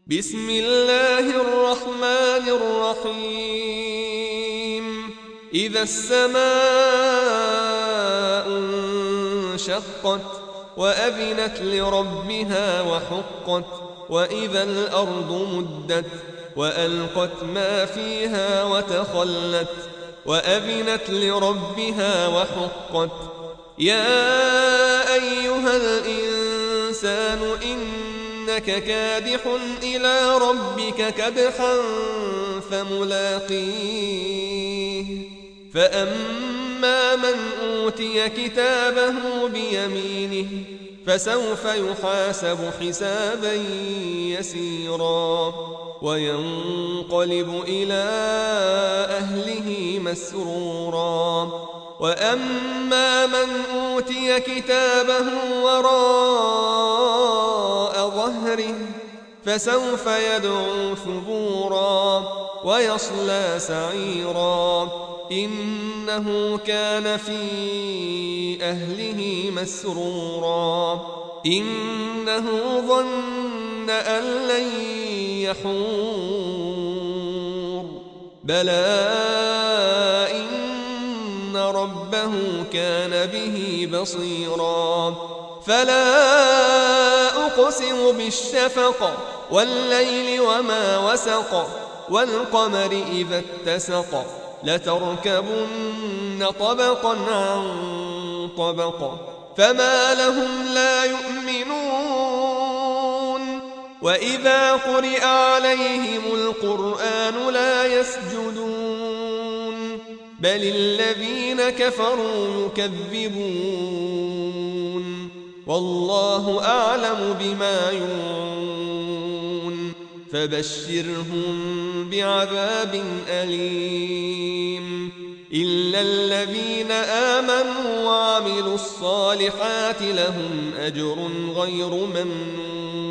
بسم الله الرحمن الرحيم إذا السماء انشقت وأذنت لربها وحقت وإذا الأرض مدت وألقت ما فيها وتخلت وأذنت لربها وحقت يا أيها الإنسان إنك كادح إلى ربك كدحا فملاقيه فأما من أوتي كتابه بيمينه فسوف يحاسب حسابا يسيرا وينقلب إلى أهله مسرورا وأما من أوتي كتابه وراء ظهره فسوف يدعو ثبورا ويصلى سعيرا إنه كان في أهله مسرورا إنه ظن أن لن يحور بلى إن ربه كان به بصيرا فلا أقسم بالشفق والليل وما وسق والقمر إذا اتسق لتركبن طبقا عن طبق فما لهم لا يؤمنون وإذا قرئ عليهم القرآن لا يسجدون بل الذين كفروا يكذبون والله أعلم بما يوعون فبشرهم بعذاب أليم إلا الذين آمنوا وعملوا الصالحات لهم أجر غير ممنون